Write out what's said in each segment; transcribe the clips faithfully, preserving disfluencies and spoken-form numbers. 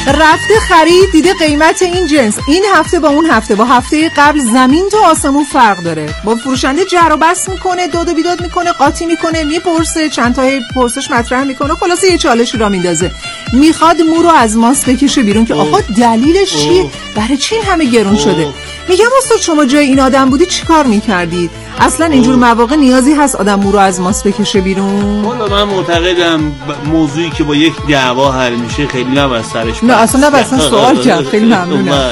رفته خرید، دیده قیمت این جنس این هفته با اون هفته با هفته قبل زمین تا آسمون فرق داره. با فروشنده جر و بحث میکنه، داد و بیداد میکنه، قاطی میکنه، میپرسه، چند تا پرسش مطرح میکنه، خلاصه یه چالشی را میندازه. میخواد مو رو از ماست بکشه بیرون که آقا دلیلش چیه؟ برای چی این همه گرون اوه. شده؟ میگم استاد شما جای این آدم بودی چی کار میکردید؟ اصلا اینجور مواقع نیازی هست آدم مو رو از ماست بکشه بیرون؟ والا من معتقدم موضوعی که با یک دعوا حل میشه خیلی نباید سرش نه اصلا نباید سوال کرد. خیلی ممنونم.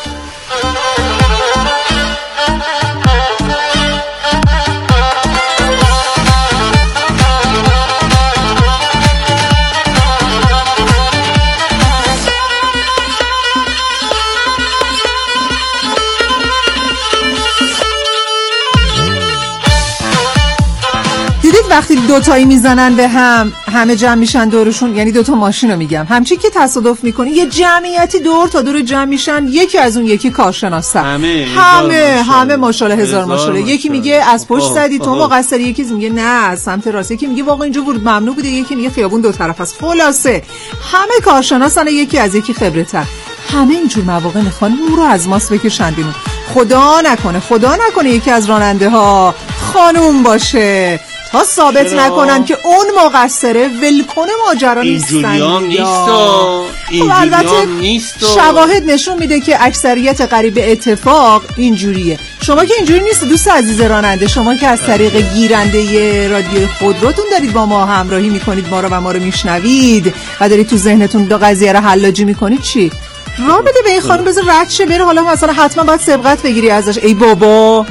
وقتی دوتایی میزنن به هم، همه جمع میشن دورشون، یعنی دوتا ماشین رو میگم، همچی که تصادف میکنی یه جمعیتی دور تا دور جمع میشن، یکی از اون یکی کارشناسه، همه همه همه ماشاءالله هزار ماشاءالله. یکی میگه از پشت زدی تو مقصری، یکی میگه نه از سمت راست، یکی میگه واقعا اینجا ورود ممنوع بوده، یکی میگه خیابون دو طرف است. خلاصه همه کارشناسن، یکی از یکی خبره تر. همه اینجور مواقع میخوان مو رو از ماست بکشن بیرون. خدا نکنه خدا نکنه یکی از راننده ها خانوم باشه، تا ثابت نکنن که اون مقصره ولکنه ماجرا نیستن. اینجوری هم نیستا اینجوری هم نیستا. شواهد نشون میده که اکثریت قریب اتفاق اینجوریه. شما که اینجوری نیست دوست عزیز راننده، شما که از طریق گیرنده رادیو خودروتون دارید با ما همراهی میکنید، ما رو و ما رو میشنوید و دارید تو ذهنتون دو قضیه رو حلاجی میکنید، چی؟ راه بده به این خانم، بذار رد شه بره. حالا مثلا حتما باید سبقت بگیری ازش. ای بابا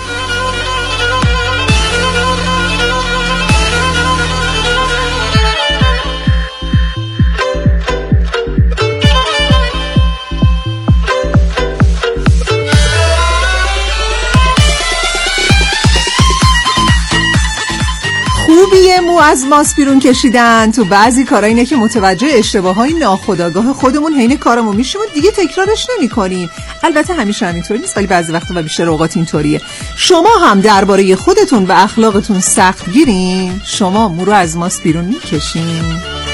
خوبیه مو از ماست بیرون کشیدن تو بعضی کارا اینه که متوجه اشتباههای ناخودآگاه خودمون حین کارمون میشیم و دیگه تکرارش نمی‌کنیم. البته همیشه همینطوری نیست ولی بعضی وقتا و بیشتر اوقات اینطوریه. شما هم درباره خودتون و اخلاقتون سخت گیرین؟ شما مو رو از ماست بیرون میکشین؟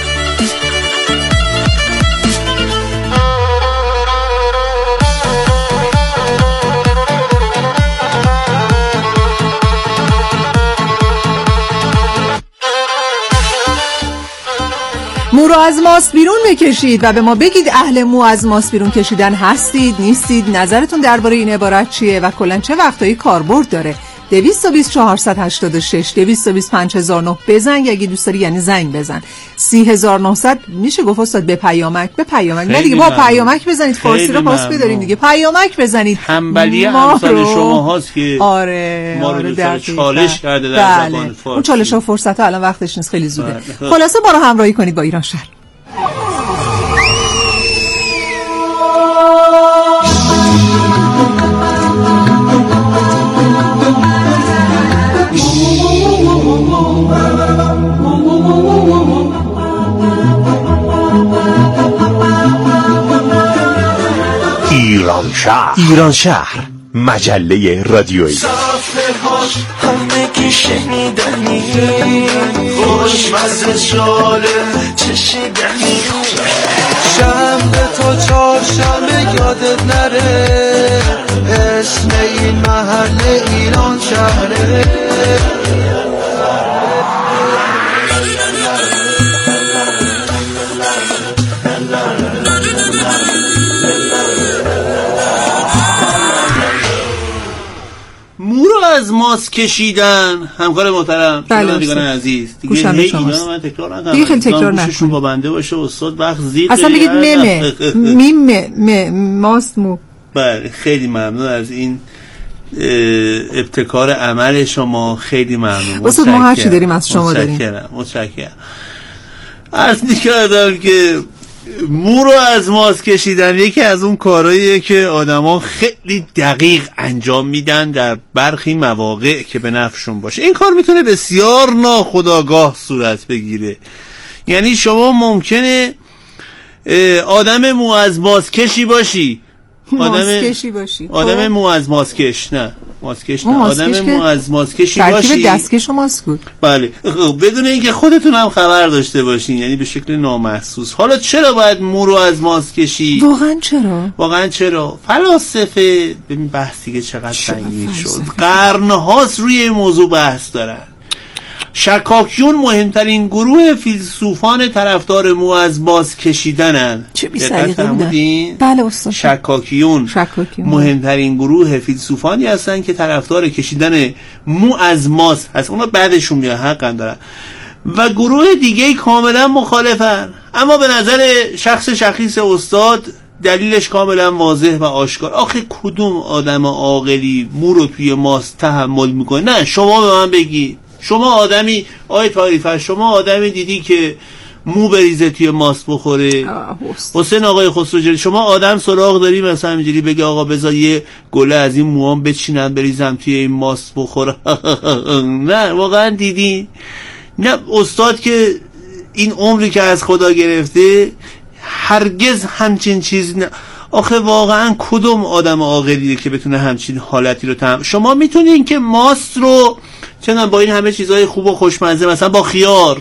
مو رو از ماست بیرون بکشید و به ما بگید اهل مو از ماست بیرون کشیدن هستید نیستید، نظرتون درباره این عبارت چیه و کلا چه وقتایی کاربرد داره. دویست و بیست چهارصد و هشتاد و شش دویست و بیست پنج هزار و نه بزن، اگه دوست داری یعنی زنگ بزن. سی هزار و نهصد میشه گفت استاد به پیامک به پیامک نه دیگه با پیامک بزنید، فارسی رو پاس بداریم دیگه، پیامک بزنید. تنبلی امثال شما هاست که آره ما رو آره چالش کرده در بله. زبان فارسی. اون چالش ها فرصت ها الان وقتش نیست، خیلی زوده. بله. خلاصه ما رو همراهی کنید با ایران شهر. ایران شهر ایران شهر مجله رادیویی. سفرهاش همگی شنیدنی، خوشمزه جاله چشیدنی، شهر تو چهارشنبه یادت نره، اسم این محله ایران شهره. از ماست کشیدن همکار محترم شنوندگان عزیز دیگه هی اینا من تکرار نکنم دیگه خیلی تکرار نکنم با بنده باشه استاد وقت زید اصلا بگید ممه میمه م ماست مو. بله خیلی ممنون از این ابتکار عمل شما، خیلی ممنون استاد. ما هرچی داریم از شما داریم. متشکرم متشکرم. عرض می‌کردم که مو رو از ماست کشیدن یکی از اون کارهاییه که آدما خیلی دقیق انجام میدن در برخی مواقع که به نفعشون باشه. این کار میتونه بسیار ناخودآگاه صورت بگیره. یعنی شما ممکنه آدم مو از ماست کشی باشی، آدم ماسکشی باشی، آدم مو از ماسکش نه ماسکش نه، آدم مو از ماسکشی باشی. ترکیب دستکش و ماسک بود. بله، بدون اینکه خودتون هم خبر داشته باشین، یعنی به شکل نامحسوس. حالا چرا باید مو رو از ماسک کشید؟ واقعا چرا؟ واقعا چرا؟ فلاسفه، ببین بحث دیگه چقدر سنگین شد، قرن‌هاست روی این موضوع بحث دارن. شکاکیون مهمترین گروه فیلسوفان طرفدار مو از ماسک کشیدنن. چه بی سلیقه بودن؟ بله استاد. شکاکیون, شکاکیون مهمترین گروه فیلسوفانی هستن که طرفدار کشیدن مو از ماسک هست. اونا بعدشون میاد، حقا دارن. و گروه دیگه کاملا مخالفن. اما به نظر شخص شخیص استاد دلیلش کاملا واضح و آشکار. آخه کدوم آدم عاقلی مو رو توی ماسک تحمل میکنه؟ نه، شما به من بگی، شما آدمی آی تعریفه، شما آدمی دیدی که مو بریزه توی ماسک بخوره؟ حسین آقای خسروجلی، شما آدم سراغ داری مثلا اینجوری بگه آقا بذار یه گله از این موام بچینم بریزم توی این ماسک بخوره؟ نه واقعا دیدی؟ نه، استاد که این عمری که از خدا گرفته هرگز همچین چیز نه. آخه واقعا کدوم آدم عاقلیه که بتونه همچین حالتی رو تحمل؟ شما میتونین که ماست رو چنان با این همه چیزهای خوب و خوشمزه، مثلا با خیار،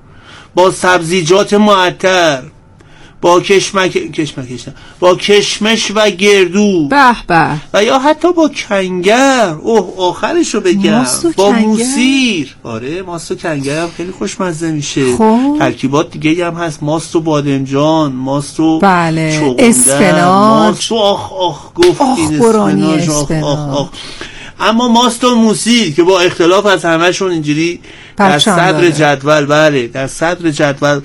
با سبزیجات معطر، با کشمک کشمکش با کشمش و گردو به به، و یا حتی با کنگر، اوه آخرش رو بگم، با موسیر. آره ماست و کنگر هم خیلی خوشمزه میشه. خوب. ترکیبات دیگه هم هست، ماست و بادمجان، ماست و بله اسفناج، ماست و آخ آخ گفتین اسفناج، آخ آخ آخ. اما ماست و موسیر که با اختلاف از همه‌شون اینجوری در صدر جدول، بله در صدر جدول،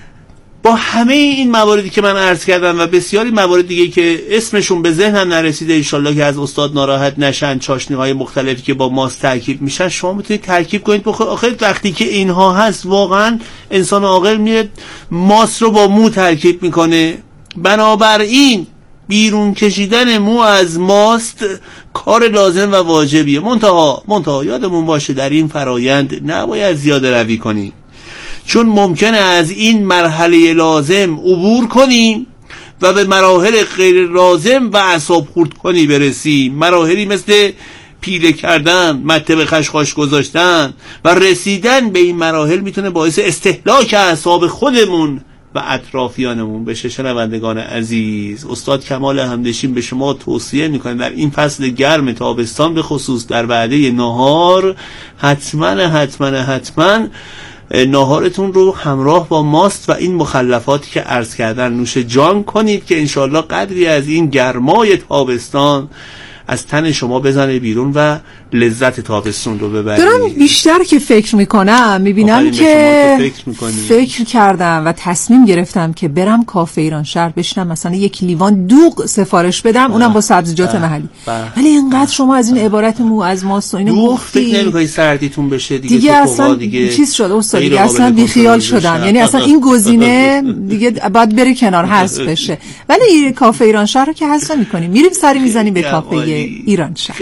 با همه این مواردی که من عرض کردم و بسیاری موارد دیگه که اسمشون به ذهنم نرسیده، انشالله که از استاد ناراحت نشن، چاشنی‌های مختلفی که با ماست ترکیب میشن، شما میتونید ترکیب کنید بخورید. آخه وقتی که اینها هست واقعا انسان عاقل میره ماست رو با مو ترکیب میکنه. بنابراین بیرون کشیدن مو از ماست کار لازم و واجبیه. منتها منتها یادمون باشه در این فرایند نباید زیاده روی کنیم، چون ممکنه از این مرحله لازم عبور کنیم و به مراحل غیر لازم و اعصاب خورد کنی برسیم. مراحلی مثل پیله کردن، مته به خشخاش گذاشتن و رسیدن به این مراحل میتونه باعث استهلاک اعصاب خودمون و اطرافیانمون بشه. شنوندگان عزیز، استاد کمال همدشین به شما توصیه میکنه در این فصل گرم تابستان به خصوص در وعده نهار حتما حتما حتما ناهارتون رو همراه با ماست و این مخلفاتی که عرض کردن نوش جان کنید که انشالله قدری از این گرمای تابستان از تن شما بزنه بیرون و لذت تابستون رو ببرید. دارم بیشتر که فکر میکنم میبینم که فکر, فکر کردم و تصمیم گرفتم که برم کافه ایران شهر بشینم مثلا یک لیوان دوغ سفارش بدم، اونم با سبزیجات محلی. ولی اینقدر شما از این عبارت مو از ماست و اینو گفتی، فکر نمی‌کنی سردیتون بشه دیگه؟ دیگه اصلا دیگه چیز شد استاد، دیگه اصلا بیخیال شدم. یعنی اصلا این گزینه دیگه باید بره کنار، حذف بشه. ولی کافه ایران شهر رو که حذف نمی‌کنیم، میریم سری میزنیم به کافه ایران شهر.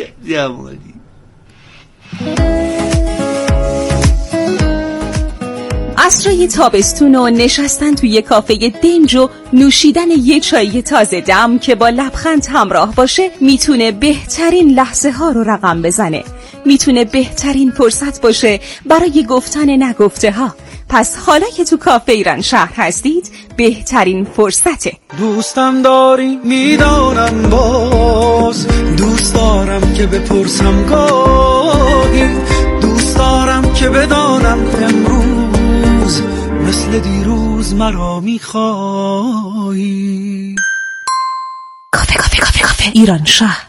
عصرای تابستون و نشستن توی کافه دنج و نوشیدن یه چای تازه دم که با لبخند همراه باشه میتونه بهترین لحظه ها رو رقم بزنه، میتونه بهترین فرصت باشه برای گفتن نگفته ها. پس حالا که تو کافه ایران شهر هستید بهترین فرصته. دوستم داری میدانم، باز دوست دارم که بپرسم گاهی، دوست دارم که بدانم امروز مثل دیروز مرا میخوایی. کافه کافه کافه کافه ایران شهر.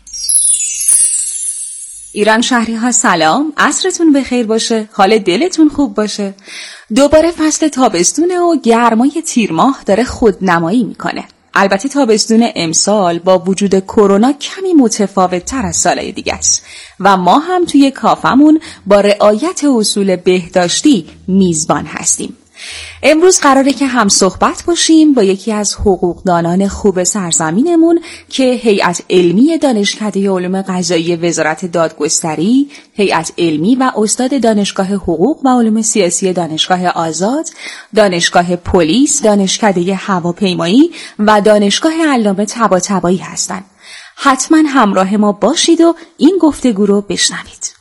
ایران شهری ها سلام، عصرتون بخیر باشه، حال دلتون خوب باشه. دوباره فصل تابستونه و گرمای تیر ماه داره خودنمایی میکنه. البته تابستون امسال با وجود کرونا کمی متفاوت تر از سالهای دیگه است و ما هم توی کافمون با رعایت اصول بهداشتی میزبان هستیم. امروز قراره که هم صحبت باشیم با یکی از حقوقدانان خوب سرزمینمون که هیئت علمی دانشکده علوم قضایی وزارت دادگستری، هیئت علمی و استاد دانشگاه حقوق و علوم سیاسی دانشگاه آزاد، دانشگاه پلیس، دانشکده هواپیمایی و دانشگاه علامه طباطبایی هستند. حتما همراه ما باشید و این گفتگو رو بشنوید.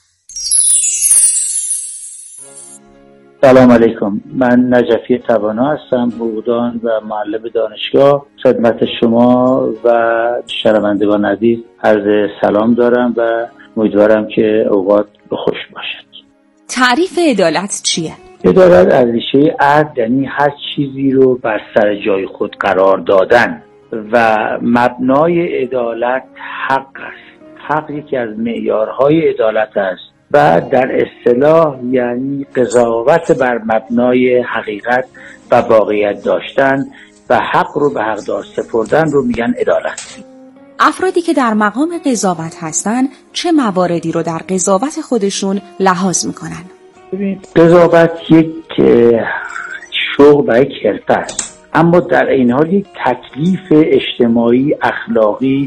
سلام علیکم، من نجفی توانا هستم، حقوقدان و معلم دانشگاه. خدمت شما و شنوندگان عزیز عرض سلام دارم و امیدوارم که اوقات خوش باشد. تعریف عدالت چیه؟ عدالت از ریشه عدل، یعنی هر چیزی رو بر سر جای خود قرار دادن و مبنای عدالت حق است. حق یکی از معیارهای عدالت است و در اصطلاح یعنی قضاوت بر مبنای حقیقت و واقعیت داشتن و حق رو به حقدار سپردن رو میگن عدالت. افرادی که در مقام قضاوت هستن چه مواردی رو در قضاوت خودشون لحاظ میکنن؟ ببینید، قضاوت یک شغل و یک حرفه است، اما در این حال یک تکلیف اجتماعی، اخلاقی،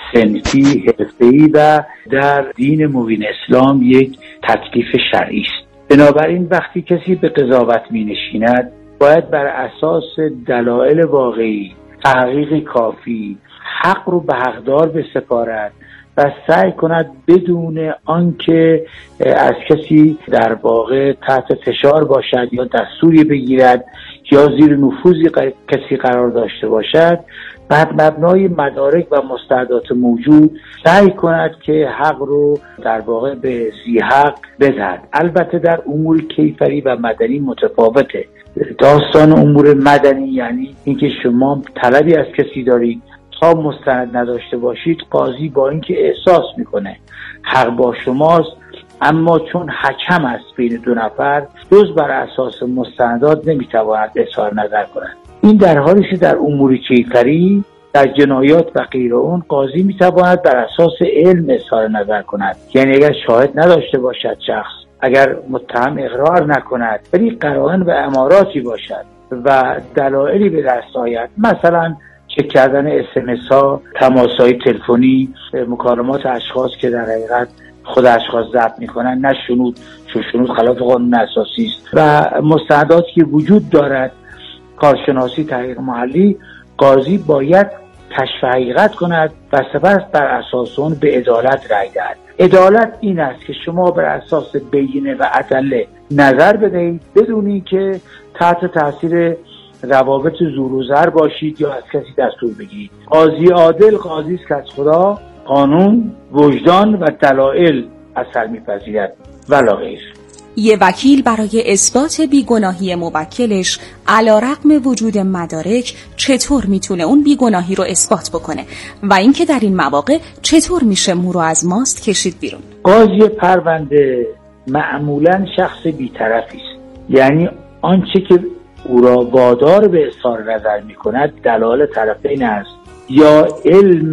صنفی، حرفه‌ای و در دین مبین اسلام یک تکلیف شرعی است. بنابراین وقتی کسی به قضاوت می نشیند باید بر اساس دلایل واقعی، تحقیق کافی، حق رو به حقدار بسپارد و سعی کند بدون آنکه از کسی در واقع تحت فشار باشد یا دستوری بگیرد یا زیر نفوذی کسی قرار داشته باشد، بعد مبنای مدارک و مستندات موجود سعی کند که حق رو در واقع به ذی حق بدهد. البته در امور کیفری و مدنی متفاوته. داستان امور مدنی یعنی اینکه شما طلبی از کسی دارید، تا مستند نداشته باشید قاضی با اینکه احساس میکنه حق با شماست، اما چون حکم است بین دو نفر، جز بر اساس مستندات نمیتواند اظهار نظر کند. این در حالی که در امور کیفری، در جنایات و غیر اون، قاضی میتواند بر اساس علم اظهار نظر کند. یعنی اگر شاهد نداشته باشد شخص، اگر متهم اقرار نکند ولی قرائن و اماراتی باشد و دلایلی به دست آید، مثلا چک کردن اس ام اس ها، تماس‌های تلفنی، مکالمات اشخاص که در حقیقت خود اشخاص ضبط میکنن، نه شنود، چون شنود خلاف قانون اساسی است، و مستنداتی که وجود دارد، کارشناسی، تحقیق محلی، قاضی باید کشف حقیقت کند و سپس بر اساس اون به عدالت رأی دهد. عدالت این است که شما بر اساس بینه و ادله نظر بدهید بدون اینکه تحت تاثیر روابط زور و زر باشید یا از کسی دستور بگیرید. قاضی عادل قاضی است که از خدا، قانون، وجدان و دلایل اثر می‌پذیرد ولا غیر. یه وکیل برای اثبات بیگناهی موکلش علیرغم وجود مدارک چطور میتونه اون بیگناهی رو اثبات بکنه و اینکه در این مواقع چطور میشه مو رو از ماست کشید بیرون؟ قاضی پرونده معمولاً شخص بی‌طرفی است، یعنی آنچه که او را وادار به اظهار نظر می‌کند دلایل طرفین است یا علم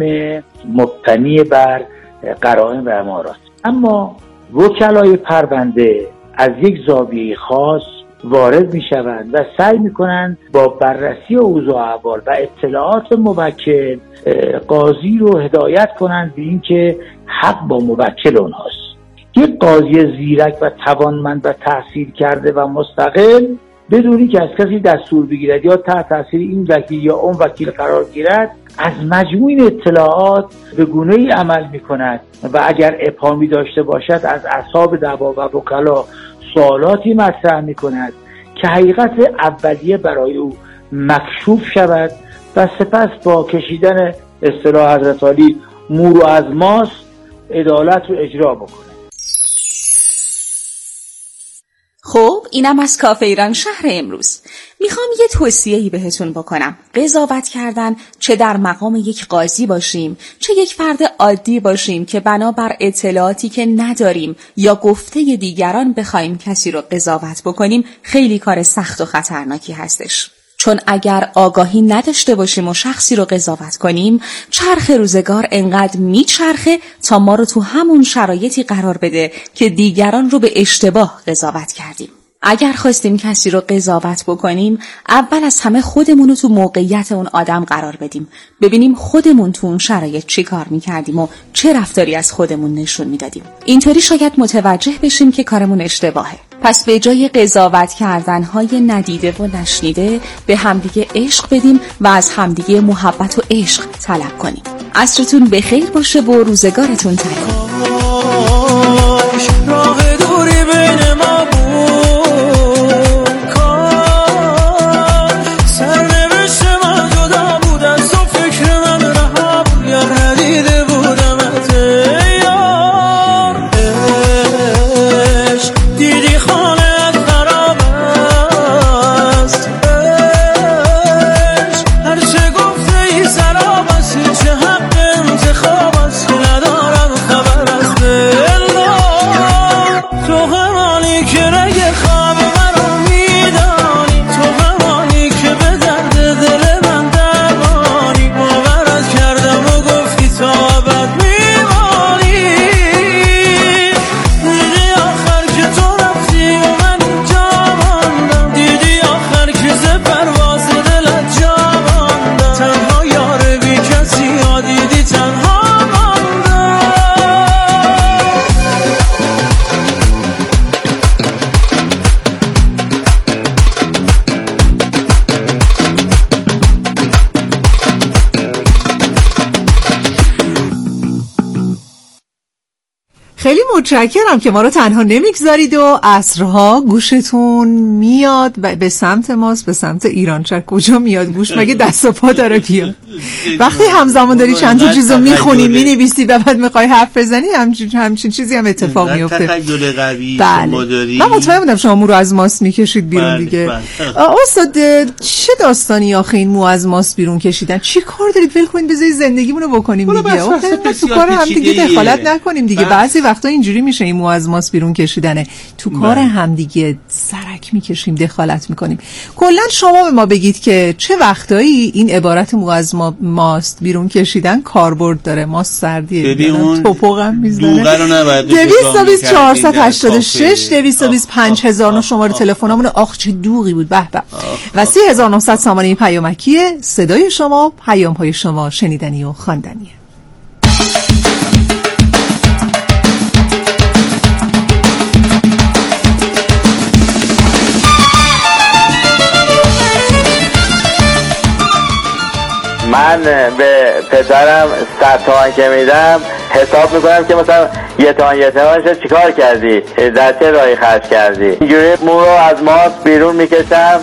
مبتنی بر قرائن و امارات. اما وکلای پرونده از یک زاویه خاص وارد می‌شوند و سعی می‌کنند با بررسی اوضاع احوال و اطلاعات موکل قاضی رو هدایت کنند به اینکه حق با موکل اونهاست. یک قاضی زیرک و توانمند و تحصیل کرده و مستقل، بدونی که از کسی دستور بگیرد یا تحت تاثیر این وکیل یا اون وکیل قرار گیرد، از مجموع اطلاعات به گونه‌ای عمل می‌کند و اگر ابهامی داشته باشد از اصحاب دعوا و وکلا سوالاتی مطرح می‌کند که حقیقت اولیه برای او مکشوف شود و سپس با کشیدن اصطلاح حضرت علی مو رو از ماست عدالت رو اجرا بکنه. خب اینم از کافه ایران شهر امروز. میخوام یه توصیه‌ای بهتون بکنم. قضاوت کردن چه در مقام یک قاضی باشیم چه یک فرد عادی باشیم که بنابر اطلاعاتی که نداریم یا گفته دیگران بخوایم کسی رو قضاوت بکنیم خیلی کار سخت و خطرناکی هستش. چون اگر آگاهی نداشته باشیم و شخصی رو قضاوت کنیم، چرخ روزگار انقدر میچرخه تا ما رو تو همون شرایطی قرار بده که دیگران رو به اشتباه قضاوت کردیم. اگر خواستیم کسی رو قضاوت بکنیم، اول از همه خودمون رو تو موقعیت اون آدم قرار بدیم، ببینیم خودمون تو اون شرایط چی کار میکردیم و چه رفتاری از خودمون نشون میدادیم. اینطوری شاید متوجه بشیم که کارمون اشتباهه. پس به جای قضاوت کردنهای ندیده و نشنیده به همدیگه عشق بدیم و از همدیگه محبت و عشق طلب کنیم. عصرتون بخیر باشه و روزگارتون طلب. راه دوری بین ما بود، کاش سرنوشت من جدا بود از تو، فکر من رها بود یا ندیده بودم ات یار. عشق دیدی خانه خراب است، عشق هرچه گفته ای سراب است، چه حق انتخاب است ندارم خبر است. تو همانی که رگ خواب مرا میدانی، تو همانی که به درد دل من درمانی، باورت کردم و گفتی تا ابد میمانی. دیدی آخر که تو رفتی و من اینجا ماندم، دیدی آخر که ز پرواز دلت جا ماندم، تنها یار بی کسی ها دیدی تنها خیلی متشکرم که ما رو تنها نمیگذارید و عصرها گوشتون میاد و به سمت ماست، به سمت ایرانشهر. کجا میاد گوش؟ مگه دست و پا داره بیاد؟ وقتی همزمان داری چند تا چیزو میخونی مینویسی و بعد میخوای حرف بزنی، همچین همچین چیزی هم اتفاق میفته. تخیل قوی شما دارید. من مطمئن بودم شما مو رو از ماست میکشید بیرون دیگه. استاد چه داستانی آخه این مو از ماست بیرون کشیدن؟ چی کار دارید؟ ول کنید بذارید زندگیمونو بکنیم دیگه. تو کار هم دیگه دخالت نکنیم دیگه. بعضی وقتا اینجوری میشه این مو از ماست بیرون کشیدنه، تو کار هم دیگه سرک میکشیم، دخالت میکنیم. کلا شما به ما بگید که چه وقتایی این عبارت مو از ماست بیرون کشیدن کاربرد داره. ماست سردیه، توپقم میزنه. دویست و بیست چهارصد و هشتاد و شش دویست و بیست پنج هزار شماره تلفنمون. آخ چه دوغی بود، به به. و سی هزار و نهصد سامانه پیامکیه. صدای شما، پیام‌های شما شنیدنی و خواندنیه. من به پدرم صد تومن که میدم حساب میکنم که مثلا یه تومن یه تومنش چیکار کردی، در چه راهی خرج کردی. اینجوری مو رو از ماست بیرون میکشم.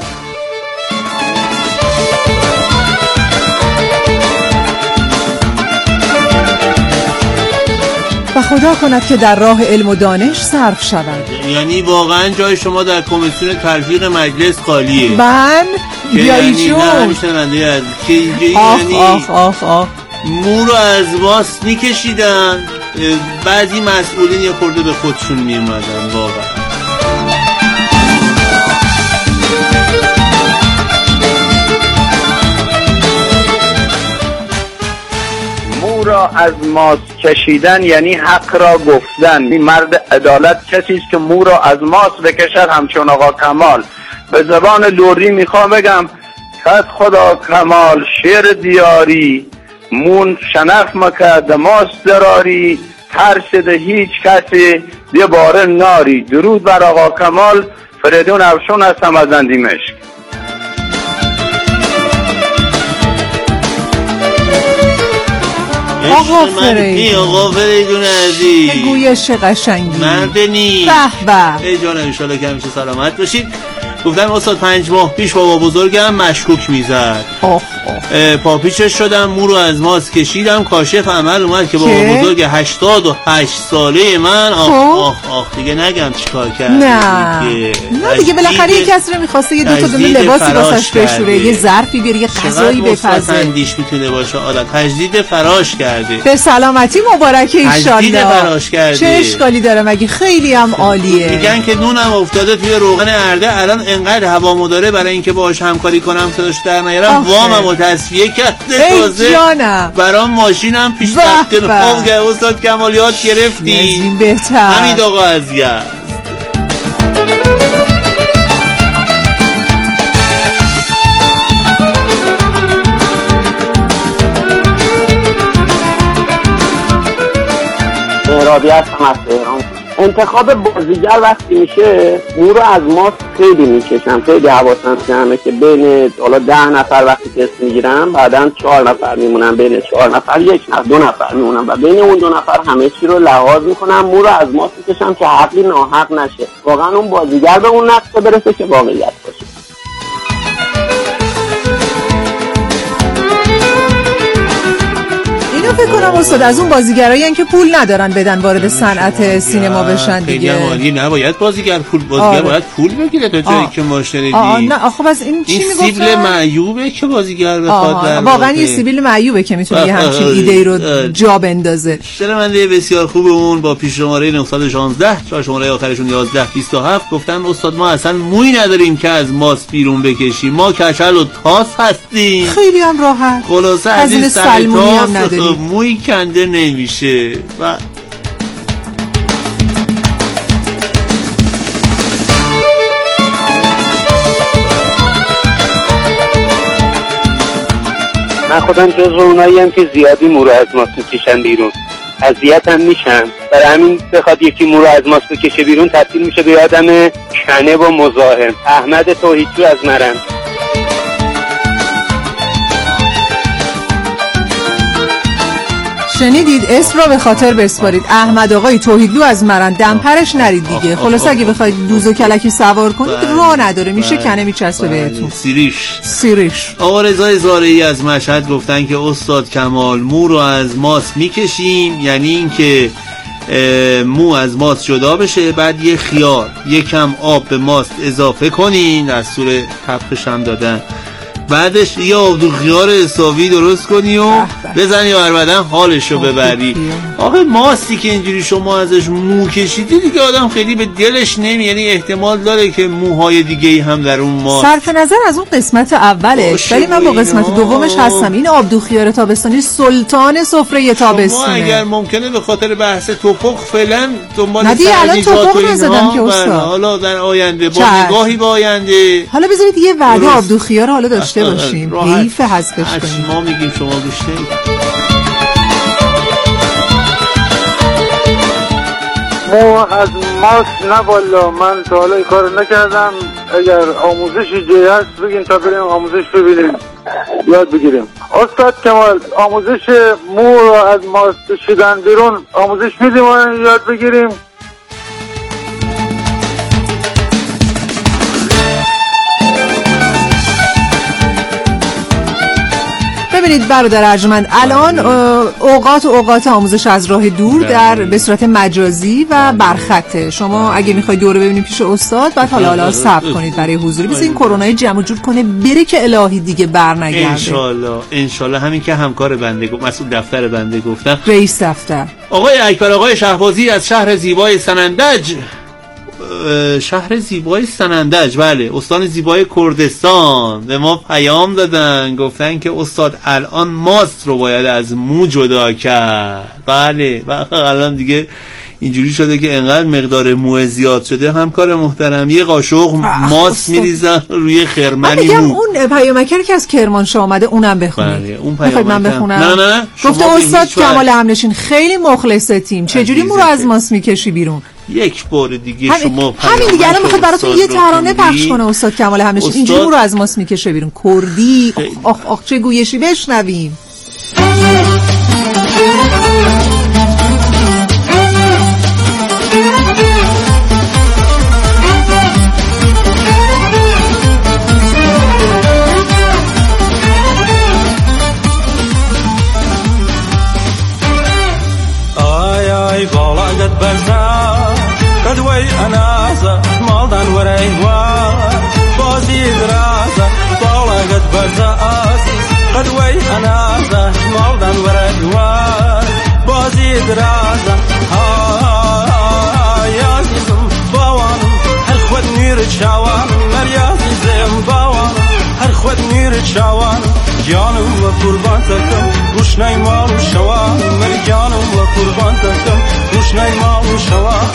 و خدا کند که در راه علم و دانش صرف شود. یعنی واقعا جای شما در کمیسیون تلفیق مجلس خالیه. من بیایی یعنی جون نه همیشه ننده از که اینجا آخ یعنی آخ آخ آخ مو رو از ماست میکشیدن. بعضی مسئولین یه خورده به خودشون میومدن واقعا. را از ماست کشیدن یعنی حق را گفتن. این مرد عدالت کسی است که مو را از ماست بکشد همچون آقا کمال. به زبان لوری میخوام بگم خد خدا کمال شعر دیاری، مون شنف مکد ماست دراری، ترسد هیچ کسی دی باره ناری. درود بر آقا کمال. فریدون افشون هستم از اندیمشک. آقا فریدون، آقا فریدون عزیز، گویش قشنگی، مردنی. به به. ای جان انشالله که همیشه سلامت باشید. گفتم استاد پنج ماه پیش بابا بزرگم مشکوک میزد. پاپیچش شدم، مو رو از ماست کشیدم، کاشف عمل اومد که بابا بزرگ هشتاد و هشت ساله من آخ آخ آخ دیگه نگم چیکار کرد. نه نه دیگه بالاخره یه کسی رو میخواسته یه دو تا دونه لباسی واسش بشوره، یه ظرفی بیاره، یه غذایی بپزه. اندیش میتونه باشه آدم. تجدید فراش کرده. به سلامتی مبارکه ان شاء الله. تجدید فراش کرده. چه اشکالی داره مگه؟ خیلی هم عالیه. میگن که نونم افتاده توی روغن ارده، الان انقدر هوامو داره برای اینکه باهاش همکاری کنم صداش در نیارم واممو تصفیه کرده. تازه جانم برام ماشینم پیش رفته. خوب که استاد کمال یاد گرفتی. این بهتر. حمید آقا عزیز. رضابی هستم از تهران. انتخاب بازیگر وقتی میشه مو رو از ماست خیلی میکشم، خیلی حواسم جمعه که بین حالا ده نفر وقتی تست میگیرم بعدن چهار نفر میمونم، بین چهار نفر یک نفر دو نفر میمونم و بین اون دو نفر همه چی رو لحاظ میکنم، مو رو از ماست میکشم که حقی ناحق نشه، واقعا اون بازیگر به اون نقطه برسه که واقعیت باشه. فکر کنم استاد از اون بازیگرایی که پول ندارن بدن وارد صنعت سینما بشن دیگه. خیلی عالی، نباید بازیگر پول بازیگر آره. باید پول بگیره تا جایی که ما شنیدیم. نه آخه از این چی میگفتن؟ سیبیل معیوبه که بازیگر بخواد. واقعا یه سیبیل معیوبه که میتونه یه همچین ایده ای رو جا بندازه. شنونده بسیار خوبمون با پیش شماره نه یک شش چهار شماره آخرشون یازده بیست و هفت گفتن استاد ما اصلا موی نداریم که از ماست بیرون بکشیم، ما کچل و تاس هستیم. خیلی هم راحت. خلاصه از این سلمونی هم نداریم. موی کنده نمیشه و من خودم جز اونایی هم که زیادی مو رو از ماست میکشن بیرون، اذیت هم میشن، برای همین بخواد یکی مو رو از ماست بکشه بیرون تبدیل میشه به آدم کنه و مزاحم. احمد توحیدجو از مرند. شنیدید؟ اسم را به خاطر بسپارید. احمد آقای توحیدلو از مرند. دمپرش نرید دیگه. خلاص اگه بخواید دوز و کلکی سوار کنید راه نداره، میشه کنه میچسبه بهتون. سیریش سیریش آقا رضای زارعی از مشهد گفتن که استاد کمال مو رو از ماست میکشیم، یعنی این که مو از ماست جدا بشه، بعد یه خیار یکم آب به ماست اضافه کنین، در صورت تپخش هم دادن، بعدش یه آبدو خیار حسابی درست کنی و بزنی بر بدن حالشو ببری. آقا ماستی که اینجوری شما ازش مو کشیدی دیگه آدم خیلی به دلش نمی، یعنی احتمال داره که موهای دیگه هم در اون ماست. صرف نظر از اون قسمت اولش، ولی من با قسمت دومش هستم. این آبدو خیار تابستانی سلطان سفره تابستونه. شما اگر ممکنه به خاطر بحث توپخ فعلا دنبال ندی الان توپخ نزدم که استاد، حالا در آینده با نگاهی به آینده حالا بذارید یه وعده آبدو خیار حالا داشته باشیم، حیف حذفش کنیم. ما میگیم شما گوش نمیدید. مو از ماست نه والا، من تا حالا این کارو نکردم. اگر آموزشی جایی هست بگین تا بریم آموزش ببینیم یاد بگیریم. استاد کمال آموزش مو رو از ماست کشیدن بیرون آموزش میدیم و یاد بگیریم. ببینید برادر ارجمند، الان اوقات و اوقات آموزش از راه دور در به صورت مجازی و برخطه. شما اگه میخواید دوره ببینید پیش استاد بعد حالا حالا صبر کنید برای حضور، بس این کرونا جمع جور کنه بره که الهی دیگه برنگرده. ان شاء الله ان شاء الله. همین که همکار بنده گفت، مسئول دفتر بنده گفتن، رئیس دفتر آقای اکبر آقای شهبازی از شهر زیبای سنندج، شهر زیبای سنندج، بله، استان زیبای کردستان، به ما پیام دادن، گفتن که استاد الان ماست رو باید از مو جدا کرد. بله و الان دیگه اینجوری شده که انقدر مقدار مو زیاد شده، همکار محترم یه قاشق ماست میریزن روی خرمنی مو. اون پیامکری که از کرمانشاه اومده اونم بخونید. بله اون پیامک من بخونم. نه نه نه گفته استاد کمال همنشین خیلی مخلصتیم، چجوری مو رو از ماست میکشی بیرون؟ یک بار دیگه همین شما همین دیگه الان میخواد براتون یه ترانه پخش کنه استاد کمال همنشین، اینجوری مو رو از ماست میکشه بیرون. کردی آخ آخ چه گویشی، بشنویم. برزا قدوي أنازة مالدان وريوا بازي درازة طالقت برزا أسيس قدوي أنازة مالدان وريوا بازي درازة ها يا زيزم باوانم هر خود نير شاوانم مر يا زيزم باوانم هر خود نير شاوانم جانم و قربان تکم روش نیمال و شوان مر جانم و قربان تکم روش نیمال و شوان.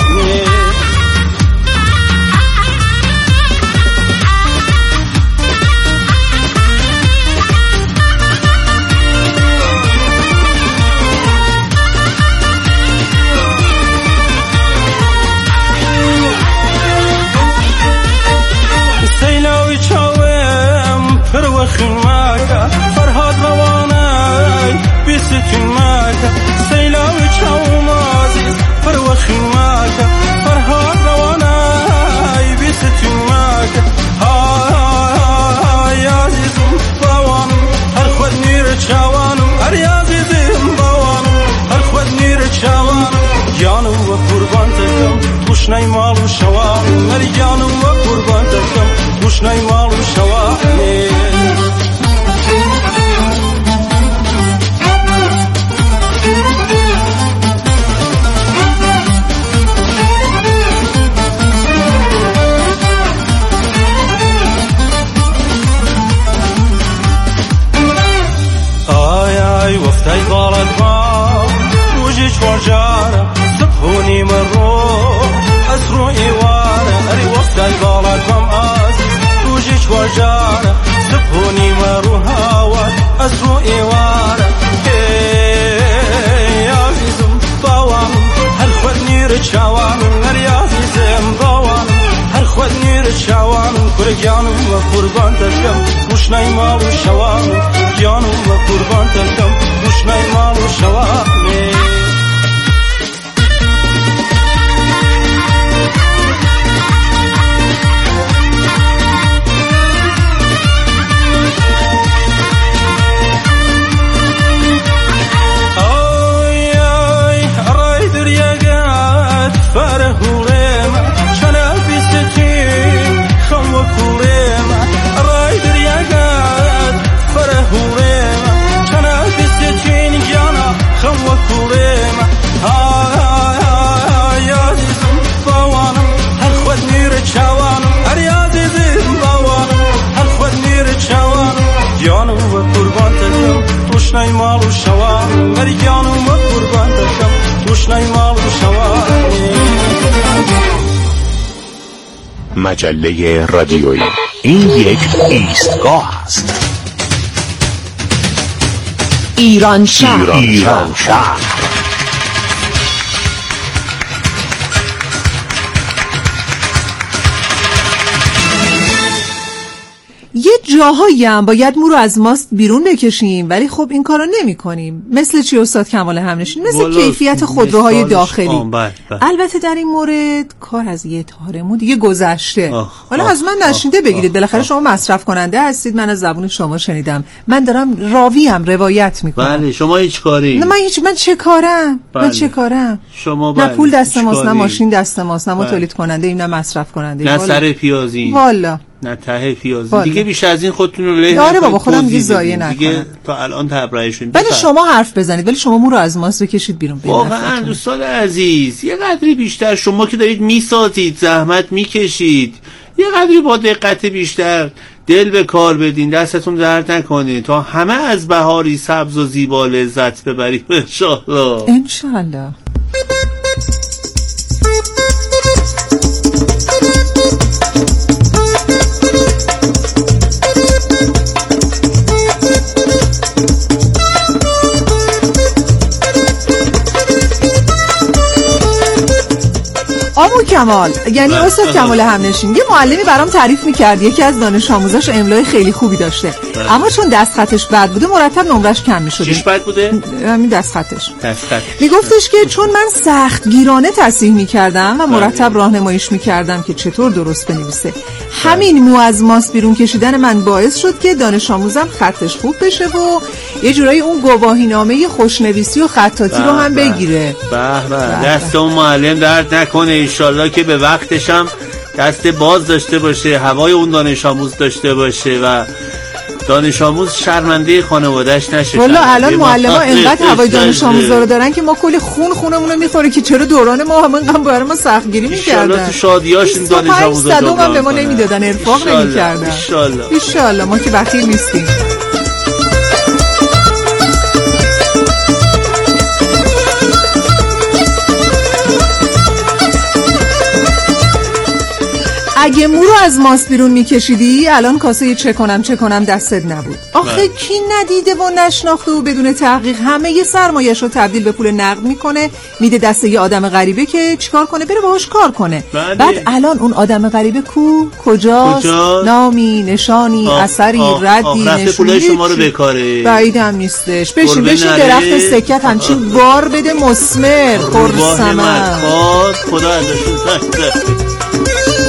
بیستون مکه فرهاد روانه بیستون مکه سیلاو چاوم عزیز فروخین مکه فرهاد روانه بیستون مکه های عزیزم باوانم هر خود نیر چاوانم هر عزیزم باوانم هر خود نیر چاوانم جانم و قربان تکم گوشنای مالو شوانم هر جانم و قربان تکم گوشنای مالو شوانم وفتای بالت با وجه چوارجاره سبحونی من رو از رو ایواره اری وفتای بالت بام از وجه چوارجاره سبحونی من رو هوات از رو ایواره ای عزیزم باوانم هر خود نیر چاوانم اری عزیزم باوانم هر خود نیر چاوانم کرگانم و قربان تکم گوشنای مالو شوانم جانم و قربان تکم گوشنای مالو شوانم آی آی رای دریاگت فرهولم چنل بیستیم خم و کولم رای دریاگت فرهولم چنل بیستین جانا خم و کولم آی عزیزم باوانم هر خود نیر چاوانم هر عزیزم باوانم هر خود نیر چاوانم جانم و قربان تکم گوشنای مالو شوانم هر جانم و قربان تکم گوشنای مالو شوانم مجله رادیویی این یک ایستگاه است. ایران شهر ایران شهر یه جاهایی هم باید مو رو از ماست بیرون بکشیم ولی خب این کارو نمی کنیم. مثل چی استاد کمال همنشین؟ مثل کیفیت خودروهای داخلی. بله بله. البته در این مورد کار از یه تارمون دیگه گذشته. حالا از من نشنیده بگیرید، بالاخره شما مصرف کننده هستید، من از زبون شما شنیدم. من دارم راویم روایت میکنم. بله شما هیچ کاری؟ نه من هیچ من چه کارم؟ بله. من چه کارم؟ شما بله. نه پول دست ماست، نه کاری؟ ماشین دست ماست، نه ما بله. تولید کننده ایم، نه مصرف کننده ایم. نه سر پیازی. والا. نه ته پیازی. والا. دیگه بیش از این خودتون رو له. آره بابا خودم دیگه ضایع نکنم. دیگه تا الان تبرئه شدیم. ولی شما حرف بزنید، ولی شما مو رو از ماست بکشید بیرون. واقعا دوستان عزیز یه قدری بیشتر، شما که دارید میسازید، زحمت میکشید، یه قدری با دقت بیشتر دل به کار بدین، دستتون درد نکنه تا همه از بهاری سبز و زیبا لذت ببریم انشالله انشالله. آمو کمال، یعنی استاد کمال همنشین، یه معلمی برام تعریف میکرد یکی از دانش آموزاش املای خیلی خوبی داشته بله. اما چون دست خطش بد بوده مرتب نمرش کم میشد. چیش بد بوده؟ همین دست خطش. دست خط. میگفتش که چون من سخت گیرانه تصحیح میکردم و مرتب راهنماییش میکردم که چطور درست بنویسه، همین مو از ماست بیرون کشیدن من باعث شد که دانش آموزم خطش خوب بشه و یه جورایی اون گواهینامه خوشنویسی و خطاطی رو هم بگیره. به به دست اون معلم درد نکنه، انشالله که به وقتش هم دست باز داشته باشه، هوای اون دانش آموز داشته باشه و دانش آموز شرمنده خانواده‌اش نشه. والا الان معلم‌ها اینقدر هوای دانش آموزا رو دارن که ما کلی خون خونمون رو میخوره که چرا دوران ما هم اینقدر برای ما سختگیری می‌کردن. ان شاءالله تو شادیاش این دانش آموزا جبران هم به ما نمیدادن، ارفاق نمی‌کردن. ان شاءالله ان شاءالله ما که بخیل نیستیم. اگه مو رو از ماست بیرون میکشیدی الان کاسه چه کنم چه کنم دستت نبود. آخه کی ندیده و نشناخته و بدون تحقیق همه یه سرمایه‌شو تبدیل به پول نقد میکنه میده دست یه آدم غریبه که چیکار کنه بره باهاش کار کنه. بله. بعد الان اون آدم غریبه کو کجاست؟ کجا؟ نامی نشانی آه اثری آه ردی آه نشونی پولای شما رو بکاره بعیدم نیستش. بشین بشین درخت سکت همچین بار بده مسمر خرسمه خدا ازشون سخته.